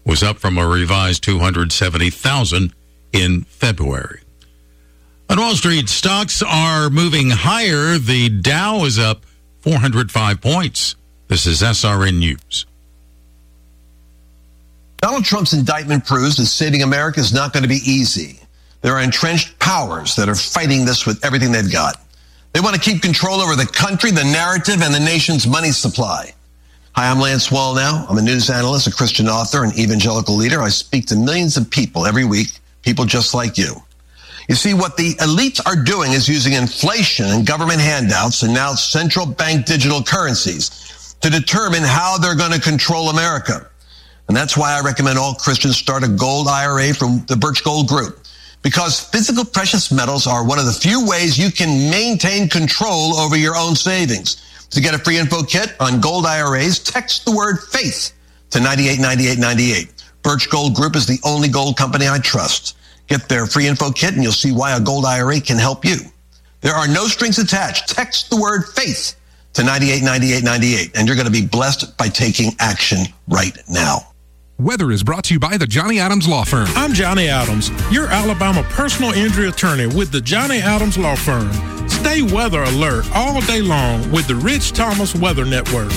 was up from a revised 270,000 in February. On Wall Street, stocks are moving higher. The Dow is up 405 points. This is SRN News. Donald Trump's indictment proves that saving America is not going to be easy. There are entrenched powers that are fighting this with everything they've got. They want to keep control over the country, the narrative, and the nation's money supply. Hi, I'm Lance Wallnau. I'm a news analyst, a Christian author, and evangelical leader. I speak to millions of people every week, people just like you. You see, what the elites are doing is using inflation and government handouts and now central bank digital currencies to determine how they're going to control America. And that's why I recommend all Christians start a gold IRA from the Birch Gold Group. Because physical precious metals are one of the few ways you can maintain control over your own savings. To get a free info kit on gold IRAs, text the word FAITH to 989898. Birch Gold Group is the only gold company I trust. Get their free info kit and you'll see why a gold IRA can help you. There are no strings attached. Text the word FAITH to 989898 and you're going to be blessed by taking action right now. Weather is brought to you by the Johnny Adams Law Firm. I'm Johnny Adams, your Alabama personal injury attorney with the Johnny Adams Law Firm. Stay weather alert all day long with the Rich Thomas Weather Network.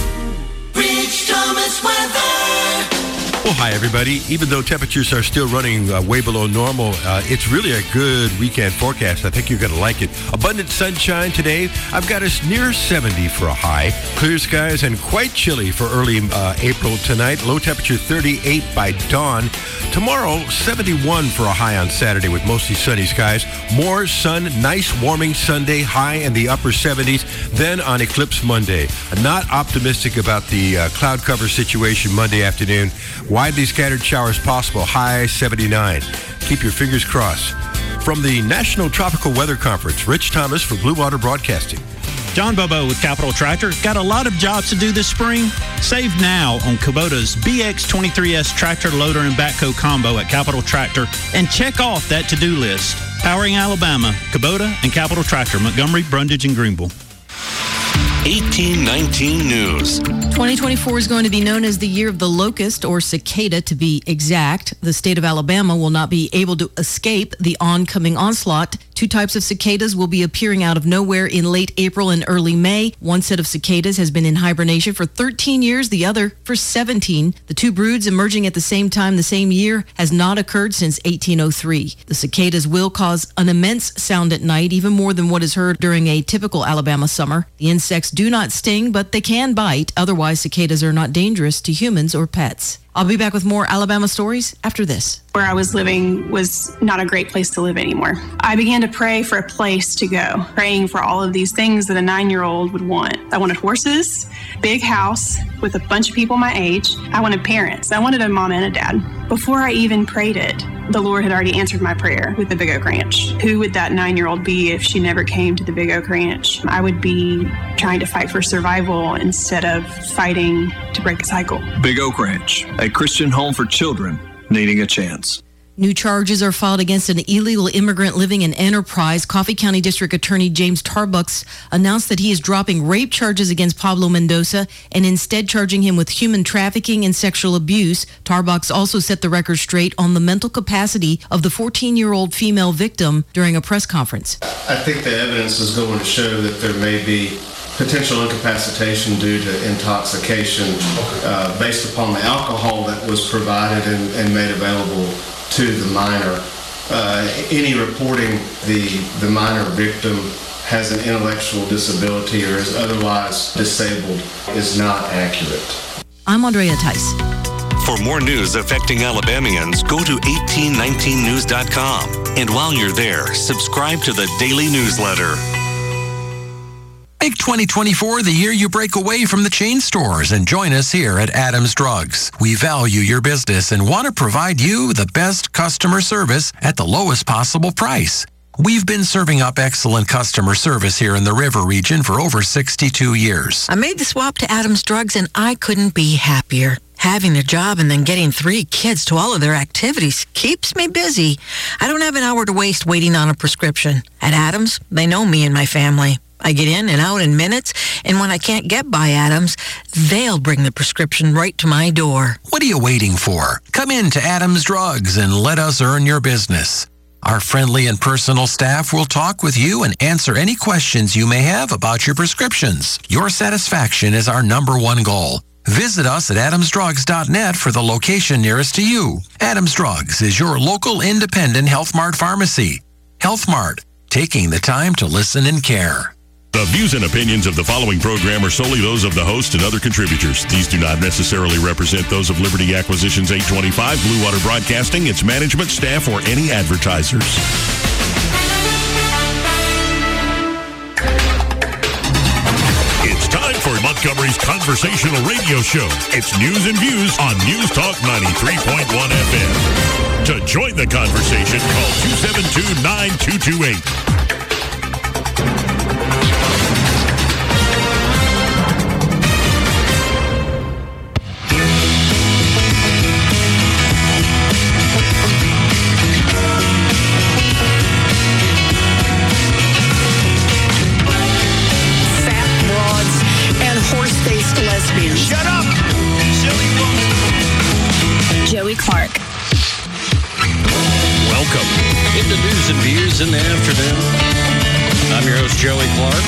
Rich Thomas Weather. Well, hi, everybody. Even though temperatures are still running way below normal, it's really a good weekend forecast. I think you're going to like it. Abundant sunshine today. I've got us near 70 for a high. Clear skies and quite chilly for early April tonight. Low temperature 38 by dawn. Tomorrow, 71 for a high on Saturday with mostly sunny skies. More sun, nice warming Sunday, high in the upper 70s. Then on Eclipse Monday. I'm not optimistic about the cloud cover situation Monday afternoon. Widely scattered showers possible, high 79. Keep your fingers crossed. From the National Tropical Weather Conference, Rich Thomas for Blue Water Broadcasting. John Bobo with Capital Tractor. Got a lot of jobs to do this spring? Save now on Kubota's BX23S tractor loader and backhoe combo at Capital Tractor and check off that to-do list. Powering Alabama, Kubota and Capital Tractor, Montgomery, Brundage, and Greenville. 1819 News. 2024 is going to be known as the year of the locust, or cicada to be exact. The state of Alabama will not be able to escape the oncoming onslaught. Two types of cicadas will be appearing out of nowhere in late April and early May. One set of cicadas has been in hibernation for 13 years, the other for 17. The two broods emerging at the same time the same year has not occurred since 1803. The cicadas will cause an immense sound at night, even more than what is heard during a typical Alabama summer. The insects do not sting, but they can bite. Otherwise, cicadas are not dangerous to humans or pets. I'll be back with more Alabama stories after this. Where I was living was not a great place to live anymore. I began to pray for a place to go, praying for all of these things that a 9-year-old would want. I wanted horses, big house with a bunch of people my age. I wanted parents. I wanted a mom and a dad. Before I even prayed it, the Lord had already answered my prayer with the Big Oak Ranch. Who would that 9-year-old be if she never came to the Big Oak Ranch? I would be trying to fight for survival instead of fighting to break a cycle. Big Oak Ranch, a Christian home for children needing a chance. New charges are filed against an illegal immigrant living in Enterprise. Coffee County District Attorney James Tarbucks announced that he is dropping rape charges against Pablo Mendoza and instead charging him with human trafficking and sexual abuse. Tarbucks also set the record straight on the mental capacity of the 14-year-old female victim during a press conference. I think the evidence is going to show that there may be potential incapacitation due to intoxication based upon the alcohol that was provided and made available to the minor. Any reporting the minor victim has an intellectual disability or is otherwise disabled is not accurate. I'm Andrea Tice. For more news affecting Alabamians, go to 1819news.com. And while you're there, subscribe to the daily newsletter. Make 2024 the year you break away from the chain stores and join us here at Adams Drugs. We value your business and want to provide you the best customer service at the lowest possible price. We've been serving up excellent customer service here in the River region for over 62 years. I made the swap to Adams Drugs and I couldn't be happier. Having a job and then getting 3 kids to all of their activities keeps me busy. I don't have an hour to waste waiting on a prescription. At Adams, they know me and my family. I get in and out in minutes, and when I can't get by Adams, they'll bring the prescription right to my door. What are you waiting for? Come in to Adams Drugs and let us earn your business. Our friendly and personal staff will talk with you and answer any questions you may have about your prescriptions. Your satisfaction is our number one goal. Visit us at adamsdrugs.net for the location nearest to you. Adams Drugs is your local independent Health Mart pharmacy. Health Mart, taking the time to listen and care. The views and opinions of the following program are solely those of the host and other contributors. These do not necessarily represent those of Liberty Acquisitions 825, Blue Water Broadcasting, its management, staff, or any advertisers. It's time for Montgomery's conversational radio show. It's News and Views on News Talk 93.1 FM. To join the conversation, call 272-9228. Shut up, silly woman. Joey Clark. Welcome into News and Views in the afternoon. I'm your host, Joey Clark.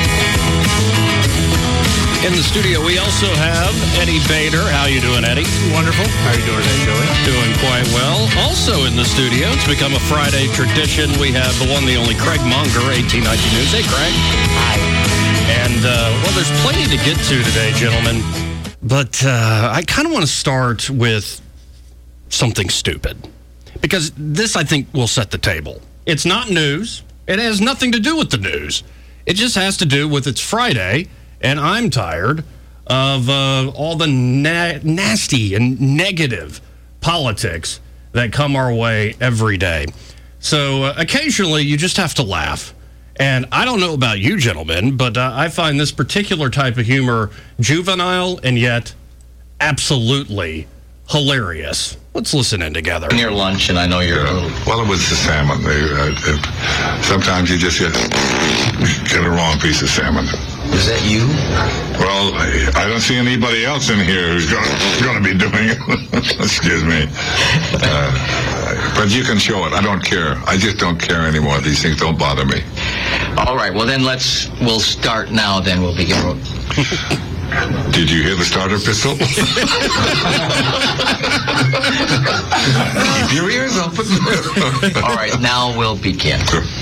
In the studio, we also have Eddie Bader. How you doing, Eddie? Wonderful. How you doing today, Joey? Doing quite well. Also in the studio, it's become a Friday tradition. We have the one, the only Craig Munger, 1819 News. Hey, Craig. Hi. And, well, there's plenty to get to today, gentlemen. But I kind of want to start with something stupid. Because this, I think, will set the table. It's not news. It has nothing to do with the news. It just has to do with it's Friday, and I'm tired of all the nasty and negative politics that come our way every day. So occasionally, you just have to laugh. And I don't know about you, gentlemen, but I find this particular type of humor juvenile and yet absolutely hilarious. Let's listen in together. Near lunch, and I know you're... Well, it was the salmon. Sometimes you just get a wrong piece of salmon. Is that you? Well, I don't see anybody else in here who's going to be doing it. Excuse me. But you can show it. I don't care. I just don't care anymore. These things don't bother me. All right. Well, then we'll start now. Then we'll begin. Did you hear the starter pistol? Keep your ears open. All right. Now we'll begin.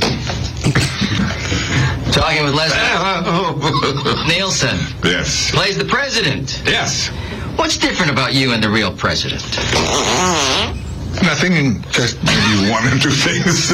Talking with Leslie Nielsen. Yes. Plays the president. Yes. What's different about you and the real president? Nothing, just maybe one or two things.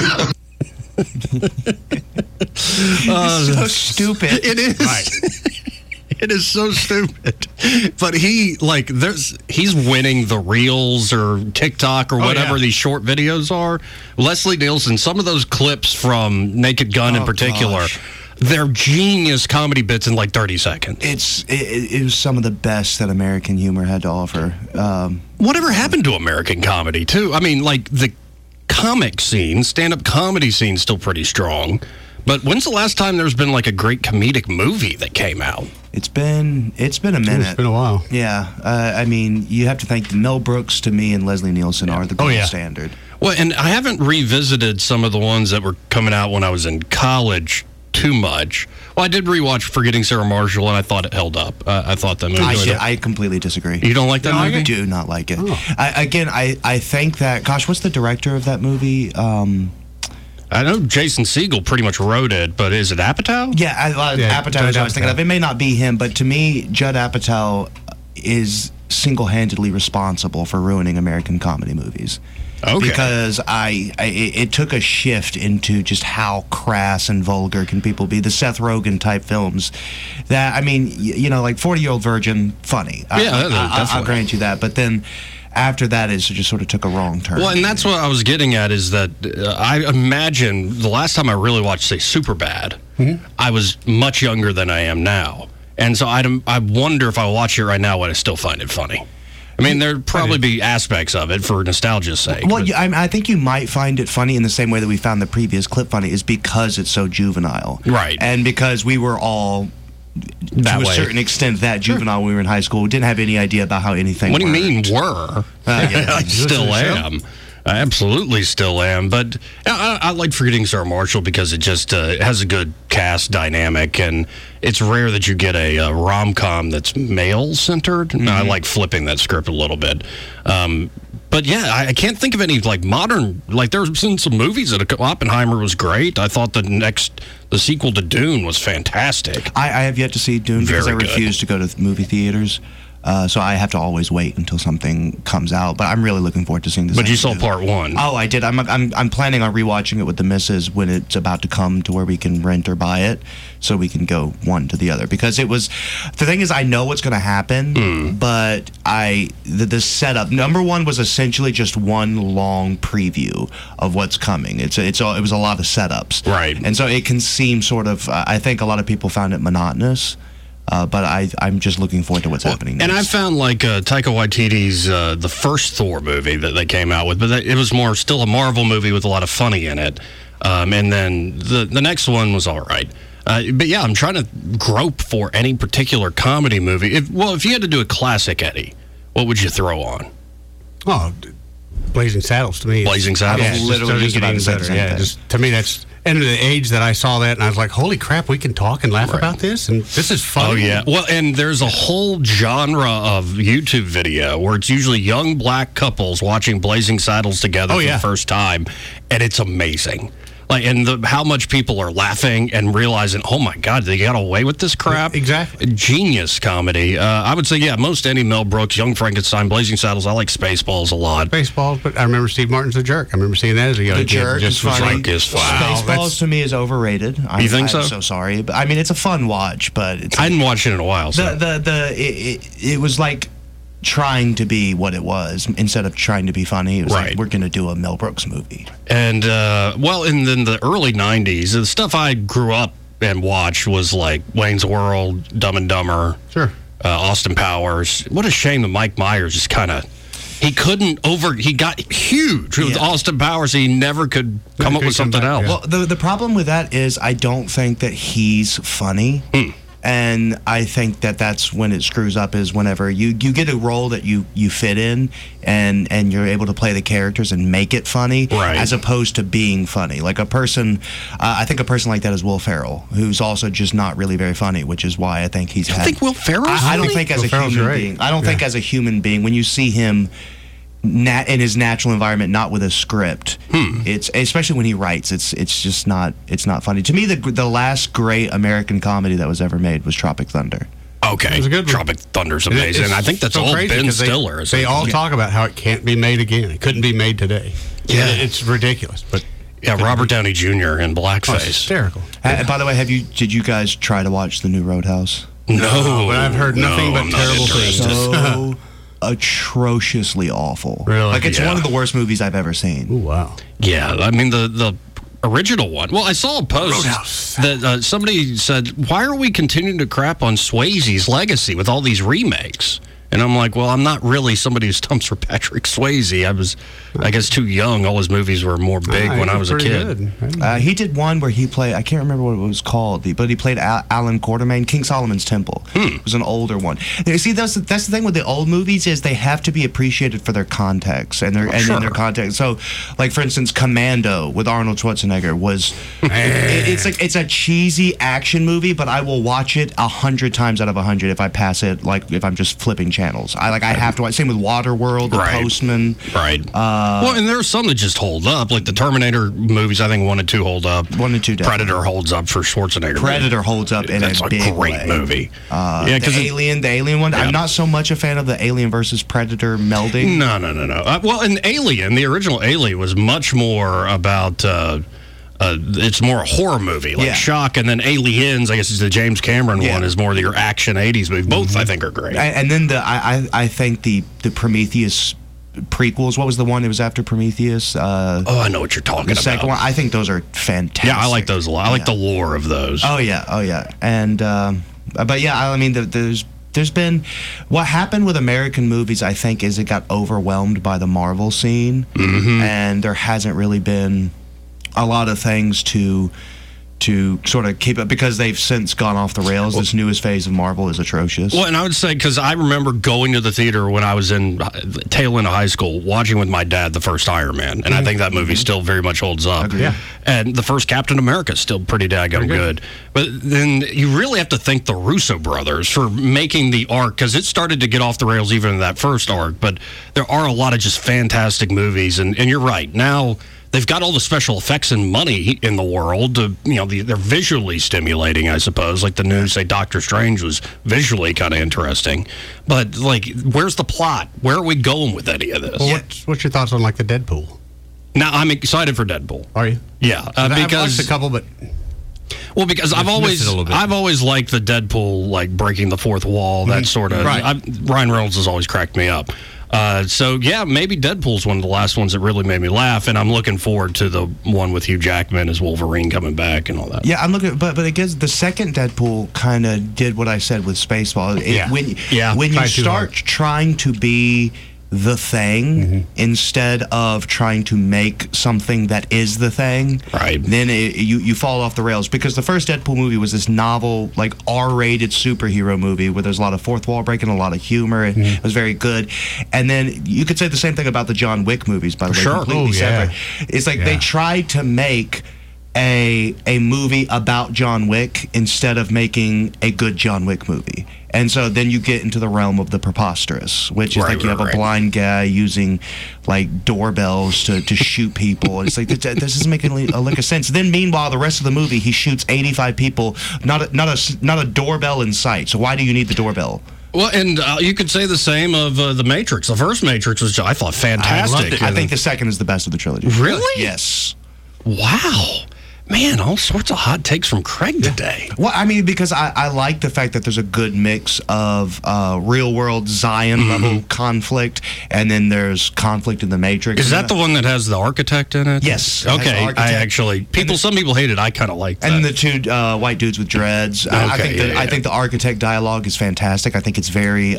It's so stupid. It is. Right. It is so stupid. But he's winning the Reels or TikTok or whatever these short videos are. Leslie Nielsen, some of those clips from Naked Gun in particular, they're genius comedy bits in like 30 seconds. It was some of the best that American humor had to offer. Whatever happened to American comedy, too? I mean, like the comic scene, stand-up comedy scene, still pretty strong. But when's the last time there's been like a great comedic movie that came out? It's been a minute. It's been a while. Yeah. I mean, you have to think Mel Brooks, to me, and Leslie Nielsen are the gold standard. Well, and I haven't revisited some of the ones that were coming out when I was in college too much. Well, I did rewatch Forgetting Sarah Marshall, and I thought it held up. I thought that movie... I completely disagree. You don't like that movie? I do not like it. Oh. I think that... Gosh, what's the director of that movie? I know Jason Segel pretty much wrote it, but is it Apatow? Yeah, Apatow is what I was thinking of. It may not be him, but to me, Judd Apatow is single-handedly responsible for ruining American comedy movies. Okay. Because it took a shift into just how crass and vulgar can people be. The Seth Rogen type films that, I mean, like 40-Year-Old Virgin, funny. I'll grant you that. But then... after that, it just sort of took a wrong turn. Well, and that's what I was getting at is that I imagine the last time I really watched, say, Superbad, I was much younger than I am now. And so I wonder if I watch it right now, would I still find it funny? I mean, there'd probably be aspects of it for nostalgia's sake. Well, I think you might find it funny in the same way that we found the previous clip funny, is because it's so juvenile. Right. And because we were all, to a certain extent, that juvenile when we were in high school. We didn't have any idea about how anything What do you worked. mean, were? I still am. I absolutely still am. But I like Forgetting Sarah Marshall because it just has a good cast dynamic, and it's rare that you get a rom-com that's male-centered. I like flipping that script a little bit. But yeah, I can't think of any like modern, like there's been some movies that Oppenheimer was great. I thought the sequel to Dune was fantastic. I have yet to see Dune because I refuse to go to movie theaters. So I have to always wait until something comes out. But I'm really looking forward to seeing this. But you saw part one. Oh, I did. I'm planning on rewatching it with the missus when it's about to come to where we can rent or buy it, so we can go one to the other. Because the thing is, I know what's going to happen, but the setup. Number one was essentially just one long preview of what's coming. It was a lot of setups, right? And so it can seem sort of. I think a lot of people found it monotonous. But I'm just looking forward to what's happening next. And I found like Taika Waititi's the first Thor movie that they came out with, but it was still a Marvel movie with a lot of funny in it. And then the next one was all right. But yeah, I'm trying to grope for any particular comedy movie. If you had to do a classic, Eddie, what would you throw on? Oh, Blazing Saddles to me. Blazing Saddles? Yeah, literally just about the same better. thing. Yeah, just to me that's. And the age that I saw that, and I was like, holy crap, we can talk and laugh about this? And this is fun. Oh, yeah. Well, and there's a whole genre of YouTube video where it's usually young black couples watching Blazing Saddles together for the first time, and it's amazing. And how much people are laughing and realizing, oh my God, they got away with this crap. Exactly. Genius comedy. I would say, most any Mel Brooks, Young Frankenstein, Blazing Saddles. I like Spaceballs a lot. Spaceballs, but I remember Steve Martin's The Jerk. I remember seeing that as a young kid. The Jerk just is funny. Spaceballs to me is overrated. You think so? I'm so sorry, but I mean it's a fun watch, but I hadn't watched it in a while. So. It was like trying to be what it was instead of trying to be funny. It was like, we're going to do a Mel Brooks movie. And, and then the early 90s, the stuff I grew up and watched was like Wayne's World, Dumb and Dumber, Austin Powers. What a shame that Mike Myers just kind of, he got huge with Austin Powers. He never could come up with something else. Well, the problem with that is I don't think that he's funny. And I think that's when it screws up, is whenever you get a role that you fit in and you're able to play the characters and make it funny, as opposed to being funny. Like I think a person like that is Will Ferrell, who's also just not really very funny, which is why I think he's. You think Will Ferrell? I don't think as a human being. I don't think as a human being when you see him. In his natural environment, not with a script. It's especially when he writes. It's just not. It's not funny to me. The last great American comedy that was ever made was Tropic Thunder. Okay, it was a good one. Tropic Thunder's amazing. And I think that's all Ben Stiller. They all talk about how it can't be made again. It couldn't be made today. Yeah, it's ridiculous. But Robert Downey Jr. in blackface. Oh, hysterical. By the way, did you guys try to watch the new Roadhouse? No, but I've heard nothing but terrible things. So atrociously awful. Really? Like it's one of the worst movies I've ever seen. Oh wow. Yeah, I mean the original one. Well, I saw a post that somebody said, "Why are we continuing to crap on Swayze's legacy with all these remakes?" And I'm like, well, I'm not really somebody who stumps for Patrick Swayze. I was, I guess, too young. All his movies were more big when I was a kid. He did one where he played, I can't remember what it was called, but he played Alan Quartermain, King Solomon's Temple. It was an older one. You see, that's the thing with the old movies is they have to be appreciated for their context and their their context. So, like for instance, Commando with Arnold Schwarzenegger was it's a cheesy action movie, but I will watch it 100 times out of 100 if I pass it. Like if I'm just flipping channels. I have to watch. Same with Waterworld, The Postman. Right. Well, and there are some that just hold up. Like the Terminator movies, I think 1 and 2 hold up. 1 and 2 definitely. Predator holds up for Schwarzenegger. Predator holds up in a big way. That's a great movie. The Alien one. Yeah. I'm not so much a fan of the Alien versus Predator melding. No. Well, and Alien, the original Alien was much more about... it's more a horror movie, like Shock, and then Aliens, I guess is the James Cameron one, is more your action 80s movie. Both, I think, are great. And then I think the Prometheus prequels, what was the one that was after Prometheus? I know what you're talking about. The second one, I think those are fantastic. Yeah, I like those a lot. I like the lore of those. Oh, yeah. And, but yeah, I mean, there's there's been what happened with American movies, I think, is it got overwhelmed by the Marvel scene, and there hasn't really been a lot of things to sort of keep it, because they've since gone off the rails. This newest phase of Marvel is atrocious. Well, and I would say, because I remember going to the theater when I was in tail end of high school, watching with my dad the first Iron Man, and I think that movie still very much holds up. Yeah. And the first Captain America is still pretty daggone good. But then you really have to thank the Russo brothers for making the arc, because it started to get off the rails even in that first arc. But there are a lot of just fantastic movies, and you're right. Now they've got all the special effects and money in the world. They're visually stimulating, I suppose. Like the new, say, Doctor Strange was visually kind of interesting. But, like, where's the plot? Where are we going with any of this? Well, what's your thoughts on, like, the Deadpool? Now, I'm excited for Deadpool. Are you? Yeah. I've watched a couple, but... Well, because I've always liked the Deadpool, like, breaking the fourth wall, that sort of... Right. Ryan Reynolds has always cracked me up. So, yeah, maybe Deadpool's one of the last ones that really made me laugh, and I'm looking forward to the one with Hugh Jackman as Wolverine coming back and all that. Yeah, I'm looking, but it gets the second Deadpool kind of did what I said with Spaceball. When you start trying to be the thing instead of trying to make something that is the thing, right? Then you fall off the rails, because the first Deadpool movie was this novel, like R-rated superhero movie where there's a lot of fourth wall breaking, a lot of humor. It was very good. And then you could say the same thing about the John Wick movies, by the way, completely separate. It's like they tried to make a movie about John Wick instead of making a good John Wick movie. And so then you get into the realm of the preposterous, which is like you have a blind guy using like doorbells to shoot people. And it's like, this isn't making a lick of sense. Then meanwhile, the rest of the movie, he shoots 85 people, not a doorbell in sight. So why do you need the doorbell? Well, and you could say the same of The Matrix. The first Matrix was, I thought, fantastic. I loved it. I think the second is the best of the trilogy. Really? Yes. Wow. Man, all sorts of hot takes from Craig today. Well, I mean, because I like the fact that there's a good mix of real-world Zion-level conflict, and then there's conflict in the Matrix. Is that the one that has the architect in it? Yes. Okay, some people hate it. I kind of like that. And the two white dudes with dreads. I think the architect dialogue is fantastic. I think it's very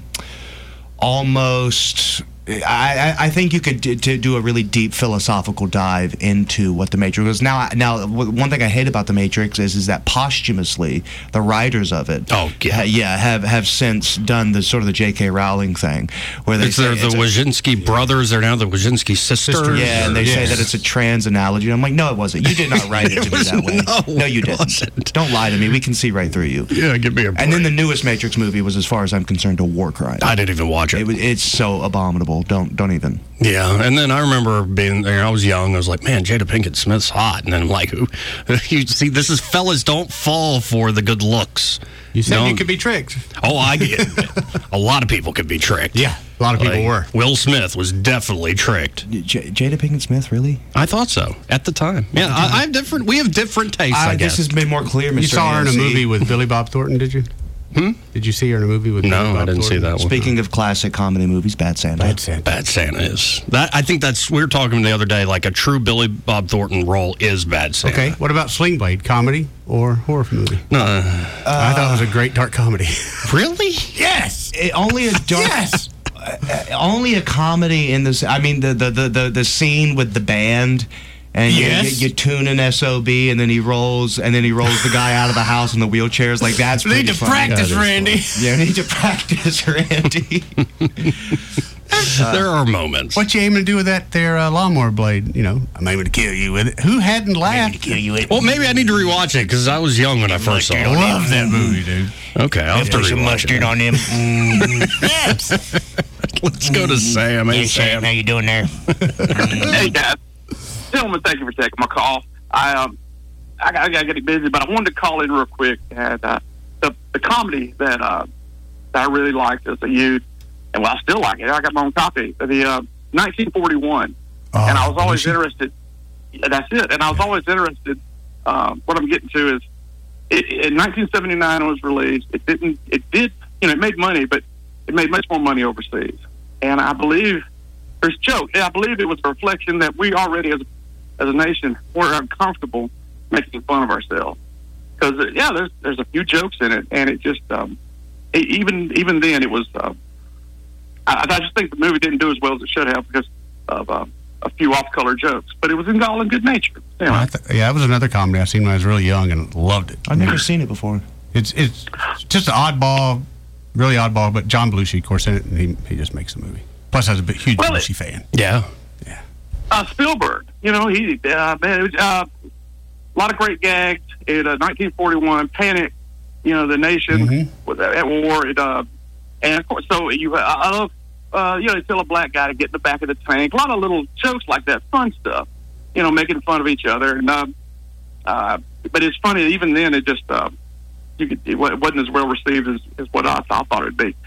almost... I think you could do a really deep philosophical dive into what the Matrix was. Now, one thing I hate about the Matrix is that posthumously the writers of it, have since done the sort of the J.K. Rowling thing, where they say the Wojcinski brothers. They're now the Wojcinski sisters. Yeah, and they say that it's a trans analogy. I'm like, no, it wasn't. You did not write it to be that way. No, you didn't. Don't lie to me. We can see right through you. Yeah, give me a break. And then the newest Matrix movie was, as far as I'm concerned, a war crime. I didn't even watch it. It's so abominable. Don't even. Yeah, and then I remember being there. I was young. I was like, man, Jada Pinkett Smith's hot. And then I'm like, who? You see, this is fellas don't fall for the good looks. You said you could be tricked. Oh, I get it. A lot of people could be tricked. Yeah, a lot of people were. Will Smith was definitely tricked. Jada Pinkett Smith, really? I thought so at the time. Yeah, I have different. We have different tastes. I guess this has been more clear, Mr. You saw her in a movie with Billy Bob Thornton, did you? Did you see her in a movie with Billy Bob I didn't see that one. Speaking of classic comedy movies, Bad Santa. Bad Santa is. I think we were talking the other day, like a true Billy Bob Thornton role is Bad Santa. Okay, what about Sling Blade, comedy or horror movie? No. I thought it was a great dark comedy. Really? Yes! Only a dark... Yes! Only a comedy in this... I mean, the scene with the band... And you tune in SOB, and then he rolls the guy out of the house in the wheelchairs. Like, that's pretty need to funny. practice, Randy. Yeah, need to practice, Randy. There are moments. What you aiming to do with that there lawnmower blade? You know, I'm aiming to kill you with it. Who hadn't laughed? To kill you with it. Well, maybe I need to rewatch it because I was young when I first saw it. I love that movie, dude. Okay, I'll have to some mustard on him. Let's go to Sam. Hey, Sam. How you doing there? Hey, guys. Gentlemen, thank you for taking my call. I got getting busy, but I wanted to call in real quick. And the comedy that I really liked as a youth, and I still like it. I got my own copy. The 1941, and I was always interested. That's it. And I was always interested. What I'm getting to is, in 1979 it was released. It did. It made money, but it made much more money overseas. And I believe there's a joke. I believe it was a reflection that we already, as a nation, we're uncomfortable making fun of ourselves. Because there's a few jokes in it, and it just even then, it was. I just think the movie didn't do as well as it should have because of a few off-color jokes. But it was all in good nature. Yeah, that was another comedy I seen when I was really young and loved it. I've never seen it before. It's just an oddball, really oddball. But John Belushi, of course, in it, and he just makes the movie. Plus, I was a huge Belushi fan. Yeah. Spielberg, he man, it was, a lot of great gags. In 1941, Panic, the nation was at war. And of course, so I love, they tell a black guy to get in the back of the tank. A lot of little jokes like that, fun stuff. Making fun of each other. And but it's funny. Even then, it just it wasn't as well received as what I thought it'd be.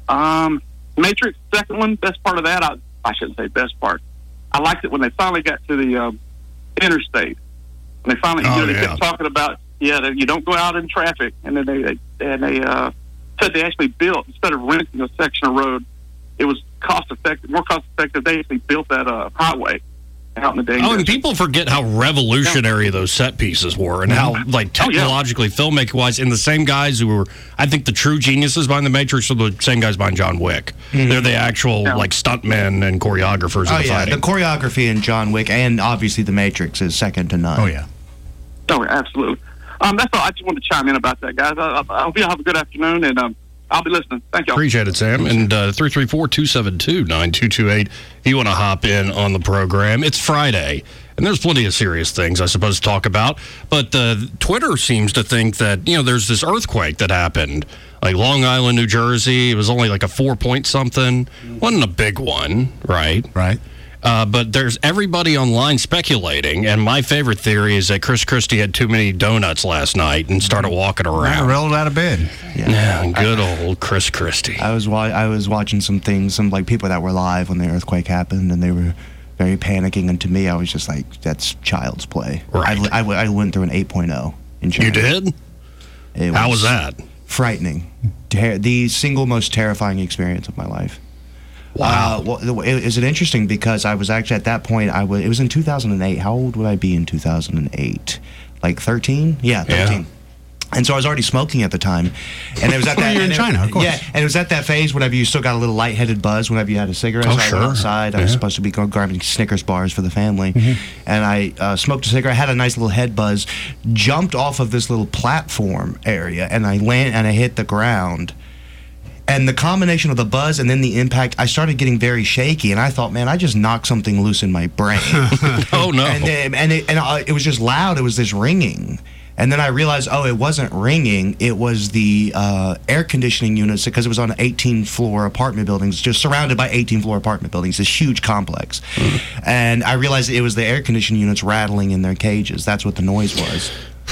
Matrix, second one, best part of that. I shouldn't say best part. I liked it when they finally got to the interstate. When they finally, they kept talking about, that you don't go out in traffic, and then they said they actually built, instead of renting a section of road, it was more cost effective. They actually built that highway out in the day. And people forget how revolutionary those set pieces were, and how technologically, filmmaking wise, and the same guys who were, I think, the true geniuses behind the Matrix are the same guys behind John Wick. They're the actual stuntmen and choreographers of the fighting. The choreography in John Wick and obviously the Matrix is second to none. Oh, absolutely. That's all. I just wanted to chime in about that, guys. I hope you have a good afternoon, and I'll be listening. Thank you. Appreciate it, Sam. And 334-272-9228 if you want to hop in on the program. It's Friday, and there's plenty of serious things, I suppose, to talk about. But Twitter seems to think that, there's this earthquake that happened, like Long Island, New Jersey. It was only like a 4-point-something. Wasn't a big one, right? Right. But there's everybody online speculating, and my favorite theory is that Chris Christie had too many donuts last night and started walking around. I rolled out of bed. Yeah, good old Chris Christie. I was watching some things, some people that were live when the earthquake happened, and they were very panicking. And to me, I was just like, that's child's play. Right. I went through an 8.0 in China. You did? How was that? Frightening. The single most terrifying experience of my life. Wow. Is it interesting because I was actually at that point, it was in 2008. How old would I be in 2008? Like 13? Yeah, 13. Yeah. And so I was already smoking at the time. And it was at that. You're in China, of course. Yeah, and it was at that phase whenever you still got a little lightheaded buzz whenever you had a cigarette. Oh, so sure. I went outside. I was supposed to be grabbing Snickers bars for the family. And I smoked a cigarette, had a nice little head buzz, jumped off of this little platform area, and I hit the ground. And the combination of the buzz and then the impact, I started getting very shaky, and I thought, man, I just knocked something loose in my brain. Oh no! And it was just loud. It was this ringing, and then I realized, it wasn't ringing. It was the air conditioning units because it was on 18-floor apartment buildings, just surrounded by 18-floor apartment buildings. This huge complex, and I realized it was the air conditioning units rattling in their cages. That's what the noise was.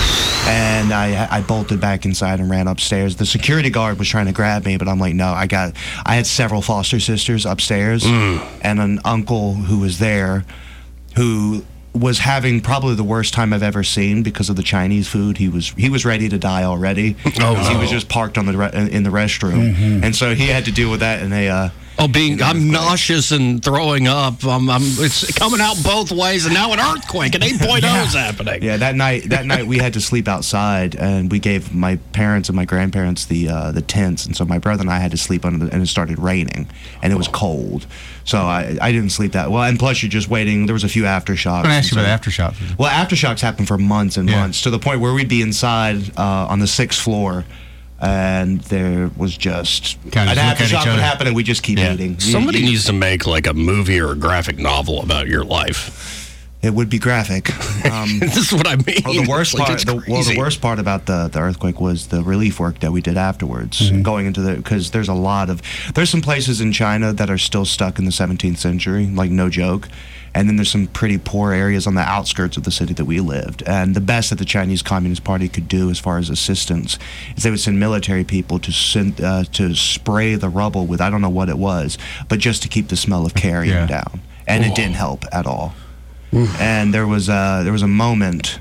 And I bolted back inside and ran upstairs. The security guard was trying to grab me, but I'm like, no, I had several foster sisters upstairs and an uncle who was there who was having probably the worst time I've ever seen because of the Chinese food. He was ready to die already. He was just parked on in the restroom. And so he had to deal with that in a I'm nauseous and throwing up. It's coming out both ways, and now an earthquake, an 8.0 is happening. Yeah, that night we had to sleep outside, and we gave my parents and my grandparents the tents, and so my brother and I had to sleep under and it started raining, and it was cold. So I didn't sleep that well, and plus you're just waiting. There was a few aftershocks. I'm going to ask you about aftershocks. Well, aftershocks happened for months and months, to the point where we'd be inside on the 6th floor, and there was just an aftershock would happen, and we just keep eating. Somebody needs to make like a movie or a graphic novel about your life. It would be graphic. This is what I mean. Well, the worst part about the earthquake was the relief work that we did afterwards, going into because there's some places in China that are still stuck in the 17th century, like no joke. And then there's some pretty poor areas on the outskirts of the city that we lived. And the best that the Chinese Communist Party could do as far as assistance is they would send military people to spray the rubble with, I don't know what it was, but just to keep the smell of carrion down. And it didn't help at all. And there was a moment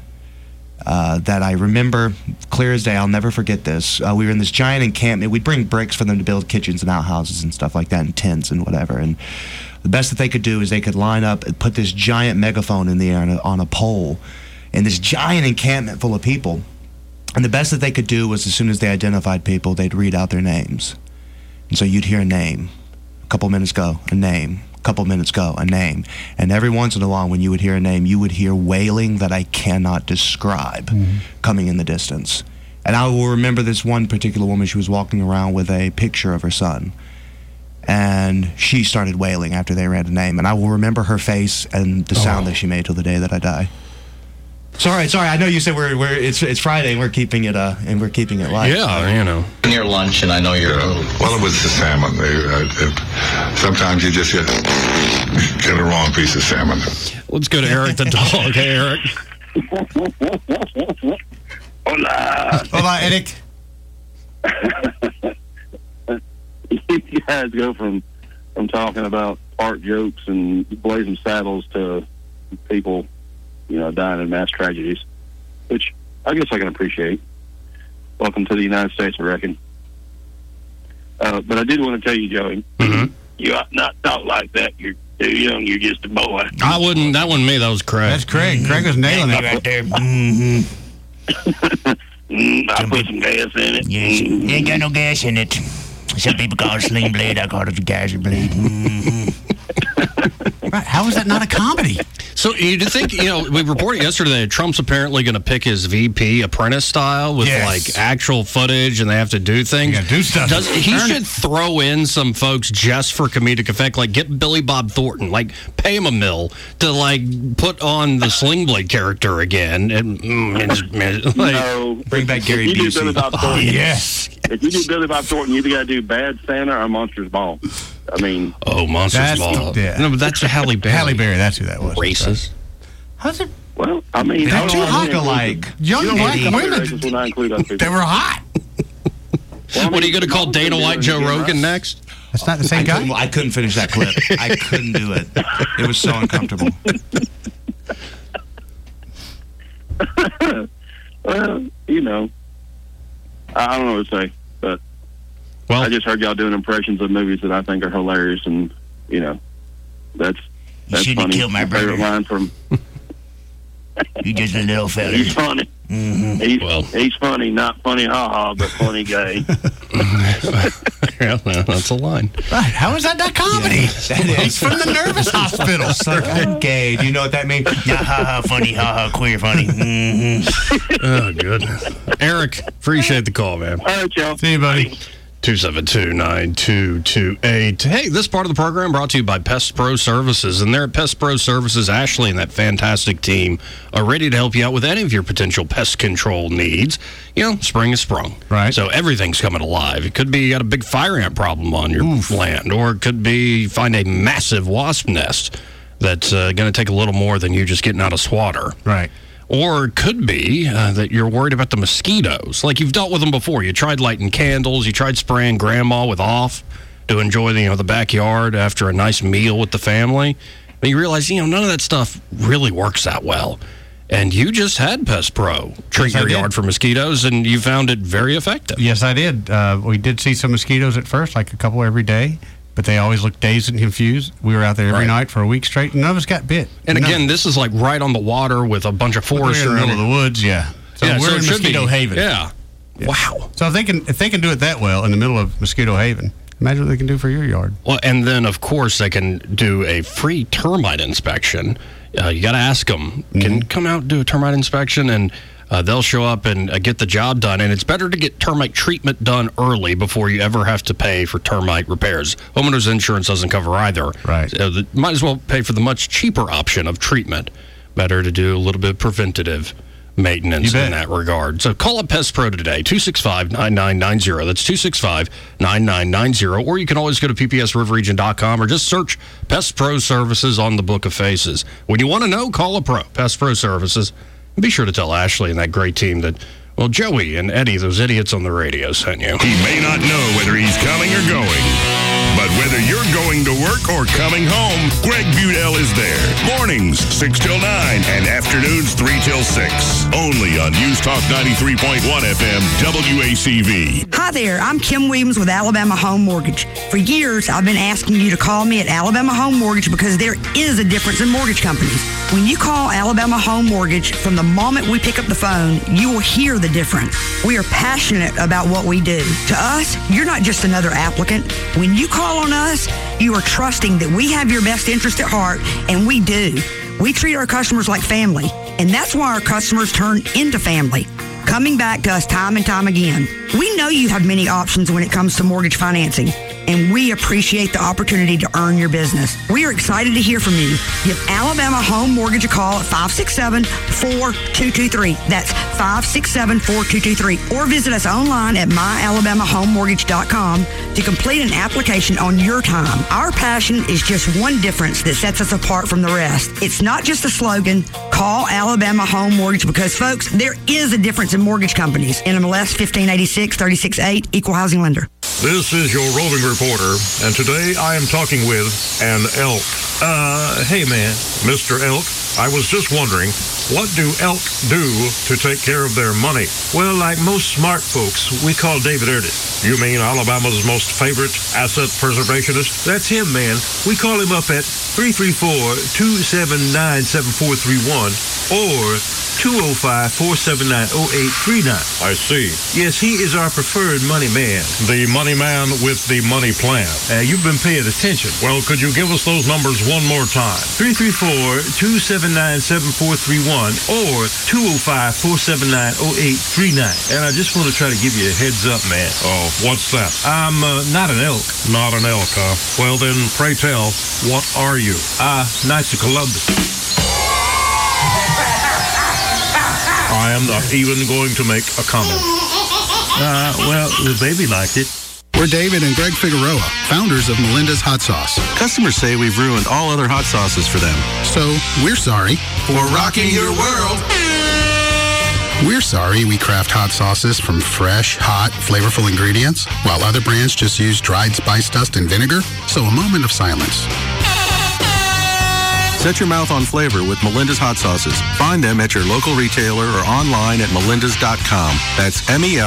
that I remember clear as day. I'll never forget this. We were in this giant encampment. We'd bring bricks for them to build kitchens and outhouses and stuff like that, and tents and whatever. And the best that they could do is they could line up and put this giant megaphone in the air on a pole in this giant encampment full of people. And the best that they could do was as soon as they identified people, they'd read out their names. And so you'd hear a name. A couple minutes go, a name. A couple minutes go, a name. And every once in a while, when you would hear a name, you would hear wailing that I cannot describe coming in the distance. And I will remember this one particular woman. She was walking around with a picture of her son. And she started wailing after they read a name. And I will remember her face and the sound that she made till the day that I die. Sorry. I know you said it's Friday and we're keeping it light. Yeah, you know. Near lunch, and I know you're. Well, it was the salmon. Sometimes you just get a wrong piece of salmon. Let's go to Eric the dog. Hey, Eric. Hola, Eric. You guys go from talking about art jokes and blazing saddles to people, dying in mass tragedies, which I guess I can appreciate. Welcome to the United States, I reckon. But I did want to tell you, Joey, you ought not talk like that. You're too young. You're just a boy. I wouldn't. That wasn't me. That was Craig. That's Craig. Craig was nailing it right there. I put some gas in it. Yes, ain't got no gas in it. Some people call it sling blade. I call it a gas blade. Right. How is that not a comedy? So you think, we reported yesterday that Trump's apparently going to pick his VP apprentice style with like actual footage and they have to do things. Do stuff. He should throw in some folks just for comedic effect, like get Billy Bob Thornton, like pay him $1 million to put on the Sling Blade character again. No, bring back Gary Busey. Yes. If you do Billy Bob Thornton, you either got to do Bad Santa or Monsters Ball. I mean, Monsters Ball. Yeah. No, but that's Halle Berry. Halle Berry, that's who that was. Racist. How's it? Well, I mean, they're too hot alike. Young black women. They were hot. What are you going to call Dana White Joe Rogan next? That's not the same guy? I couldn't finish that clip. I couldn't do it. It was so uncomfortable. Well, I don't know what to say, but I just heard y'all doing impressions of movies that I think are hilarious, and that's funny. Killed my brother. Favorite line from. You just a little fella. He's funny. He's funny, not funny, but funny gay. Yeah, that's a line. Right? How is that not comedy? Yeah, that is. He's from the nervous hospital. It's like, I'm gay. Do you know what that means? Funny, queer, funny. Oh, goodness. Eric, appreciate the call, man. All right, y'all. See you, buddy. 272-9228. Hey, this part of the program brought to you by Pest Pro Services. And they're at Pest Pro Services, Ashley and that fantastic team are ready to help you out with any of your potential pest control needs. Spring is sprung. Right. So everything's coming alive. It could be you got a big fire ant problem on your land, or it could be you find a massive wasp nest that's going to take a little more than you just getting out of swatter. Right. Or it could be that you're worried about the mosquitoes. Like you've dealt with them before. You tried lighting candles. You tried spraying grandma with off to enjoy the backyard after a nice meal with the family. But you realize, none of that stuff really works that well. And you just had Pest Pro treat your yard for mosquitoes, and you found it very effective. Yes, I did. We did see some mosquitoes at first, like a couple every day. But they always looked dazed and confused. We were out there every night for a week straight, and none of us got bit. And again, this is like right on the water with a bunch of forest in the middle of the woods, yeah. So we're in Mosquito Haven. Yeah. Wow. So if they can do it that well in the middle of Mosquito Haven, imagine what they can do for your yard. Well, and then, of course, they can do a free termite inspection. You got to ask them, can come out and do a termite inspection, and they'll show up and get the job done. And it's better to get termite treatment done early before you ever have to pay for termite repairs. Homeowners insurance doesn't cover either. Right. So might as well pay for the much cheaper option of treatment. Better to do a little bit of preventative maintenance in that regard. So call up Pest Pro today, 265-9990. That's 265-9990. Or you can always go to ppsriverregion.com or just search Pest Pro Services on the Book of Faces. When you want to know, call a pro, Pest Pro Services. Be sure to tell Ashley and that great team that, Joey and Eddie, those idiots on the radio, sent you. He may not know whether he's coming or going, but whether you're going to work or coming home, Greg Budell is there. Mornings, 6 till 9, and afternoons, 3 till 6. Only on News Talk 93.1 FM, WACV. Hi there, I'm Kim Williams with Alabama Home Mortgage. For years, I've been asking you to call me at Alabama Home Mortgage because there is a difference in mortgage companies. When you call Alabama Home Mortgage, from the moment we pick up the phone, you will hear the difference. We are passionate about what we do. To us, you're not just another applicant. When you call on us, you are trusting that we have your best interest at heart, and we do. We treat our customers like family, and that's why our customers turn into family, coming back to us time and time again. We know you have many options when it comes to mortgage financing, and we appreciate the opportunity to earn your business. We are excited to hear from you. Give Alabama Home Mortgage a call at 567-4223. That's 567-4223. Or visit us online at myalabamahomemortgage.com to complete an application on your time. Our passion is just one difference that sets us apart from the rest. It's not just a slogan. Call Alabama Home Mortgage because, folks, there is a difference in mortgage companies. NMLS 1586-368, Equal Housing Lender. This is your roving reporter, and today I am talking with an elk. Hey man, Mr. Elk, I was just wondering, what do elk do to take care of their money? Well, like most smart folks, we call David Erdis. You mean Alabama's most favorite asset preservationist? That's him, man. We call him up at 334-279-7431 or 205-479-0839. I see. Yes, he is our preferred money man. The money man with the money plan. You've been paying attention. Well, could you give us those numbers one more time? 334-279-7431 or 205-479-0839. And I just want to try to give you a heads up, man. Oh, what's that? I'm not an elk. Not an elk, huh? Well, then, pray tell, what are you? Knights of Columbus. I am not even going to make a comment. Well, the baby liked it. We're David and Greg Figueroa, founders of Melinda's Hot Sauce. Customers say we've ruined all other hot sauces for them. So, we're sorry for rocking your world. We're sorry we craft hot sauces from fresh, hot, flavorful ingredients, while other brands just use dried spice dust and vinegar. So a moment of silence. Set your mouth on flavor with Melinda's Hot Sauces. Find them at your local retailer or online at melindas.com. That's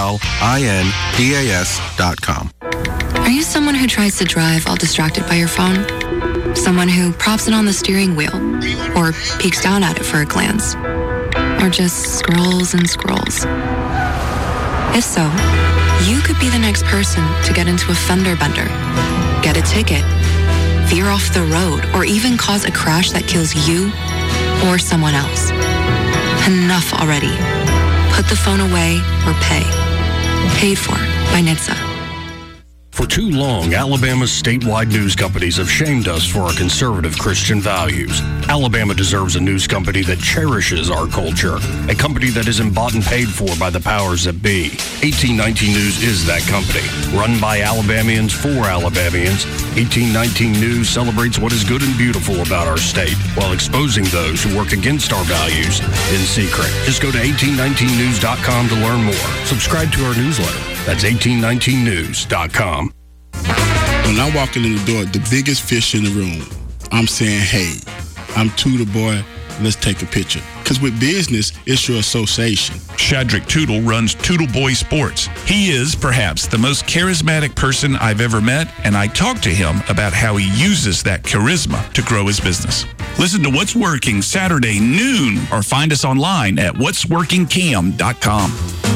MELINDAS.com. Are you someone who tries to drive while distracted by your phone? Someone who props it on the steering wheel or peeks down at it for a glance? Or just scrolls and scrolls? If so, you could be the next person to get into a fender bender, get a ticket, veer off the road, or even cause a crash that kills you or someone else. Enough already. Put the phone away or pay. Paid for by NHTSA. For too long, Alabama's statewide news companies have shamed us for our conservative Christian values. Alabama deserves a news company that cherishes our culture, a company that isn't bought and paid for by the powers that be. 1819 News is that company. Run by Alabamians for Alabamians, 1819 News celebrates what is good and beautiful about our state while exposing those who work against our values in secret. Just go to 1819news.com to learn more. Subscribe to our newsletter. That's 1819news.com. When I walk in the door, the biggest fish in the room, I'm saying, hey, I'm Tudor Boy, let's take a picture. Because with business, it's your association. Shadrick Tootle runs Tootle Boy Sports. He is perhaps the most charismatic person I've ever met, and I talked to him about how he uses that charisma to grow his business. Listen to What's Working Saturday noon or find us online at what'sworkingcam.com.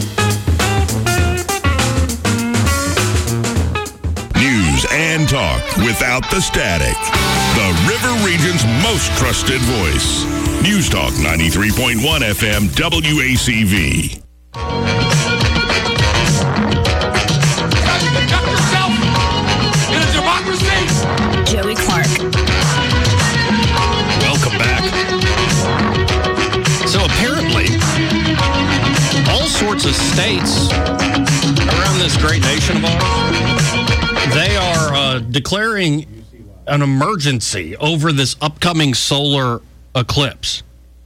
News and talk without the static. The River Region's most trusted voice. News Talk 93.1 FM WACV. Joey Clark. Welcome back. So apparently, all sorts of states around this great nation of ours, they are declaring an emergency over this upcoming solar eclipse.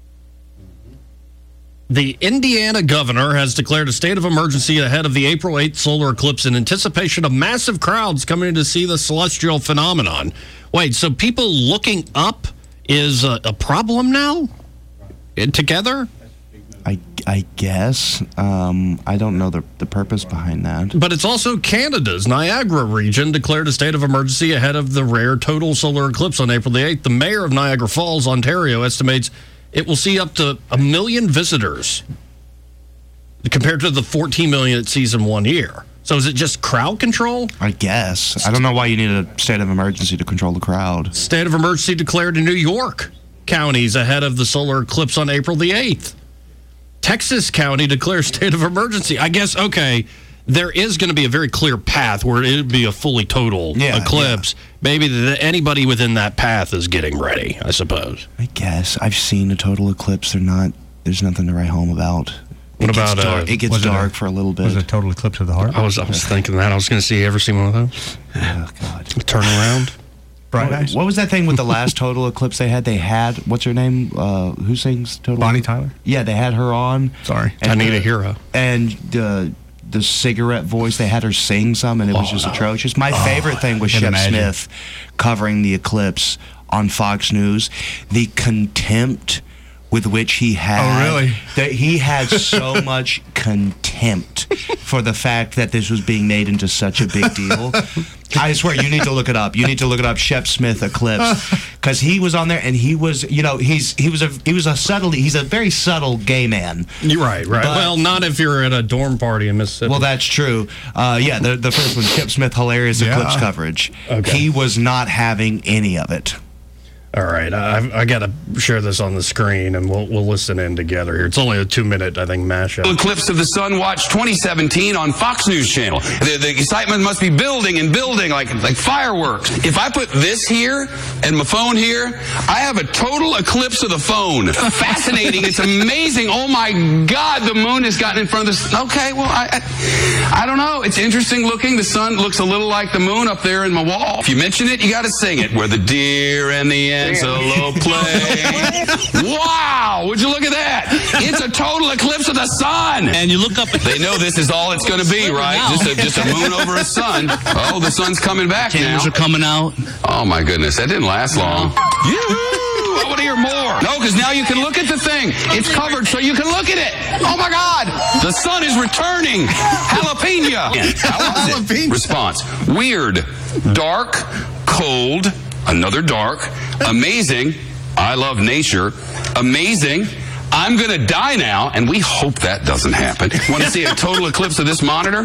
The Indiana governor has declared a state of emergency ahead of the April 8th solar eclipse in anticipation of massive crowds coming to see the celestial phenomenon. Wait, so people looking up is a problem now? Together? I guess. I don't know the purpose behind that. But it's also Canada's Niagara region declared a state of emergency ahead of the rare total solar eclipse on April the 8th. The mayor of Niagara Falls, Ontario, estimates it will see up to 1 million visitors compared to the 14 million it sees in 1 year. So is it just crowd control? I guess. I don't know why you need a state of emergency to control the crowd. State of emergency declared in New York counties ahead of the solar eclipse on April the 8th. Texas County declares state of emergency. I guess, okay, there is going to be a very clear path where it would be a fully total eclipse. Yeah. Maybe anybody within that path is getting ready, I suppose. I guess. I've seen a total eclipse. There's nothing to write home about. What about it gets dark for a little bit. Was it a total eclipse of the heart? I was thinking that. I was going to see you ever see one of those? Oh, God. Turn around. Bright eyes. What was that thing with the last total eclipse they had? They had, what's her name? Who sings total? Bonnie Tyler? Yeah, they had her on. Sorry. Anita Hero. And the cigarette voice, they had her sing some, and it was just atrocious. My favorite thing was Shep Smith covering the eclipse on Fox News. The contempt with which he had. Oh, really? That he had so much contempt for the fact that this was being made into such a big deal. I swear, you need to look it up. You need to look it up, Shep Smith eclipse, because he was on there, and he was, he's a very subtle gay man. You're right. But, well, not if you're at a dorm party in Mississippi. Well, that's true. The first one, Shep Smith, hilarious eclipse coverage. Okay. He was not having any of it. All right, I got to share this on the screen, and we'll listen in together here. It's only a 2-minute, I think, mashup. Eclipse of the Sun Watch 2017 on Fox News Channel. The excitement must be building and building like fireworks. If I put this here and my phone here, I have a total eclipse of the phone. Fascinating. It's amazing. Oh, my God, the moon has gotten in front of this. Okay, well, I don't know. It's interesting looking. The sun looks a little like the moon up there in my wall. If you mention it, you got to sing it. Where the deer and the antelope play. Wow! Would you look at that? It's a total eclipse of the sun. And you look up. They know this is all it's going to be, right? Just a moon over a sun. Oh, the sun's coming back now. Cameras are coming out. Oh my goodness, that didn't last long. I want to hear more. No, because now you can look at the thing. It's covered, so you can look at it. Oh my God! The sun is returning. Jalapeno. How was it? Response: weird, dark, cold. Another dark, amazing, I love nature, amazing, I'm going to die now, and we hope that doesn't happen. Want to see a total eclipse of this monitor?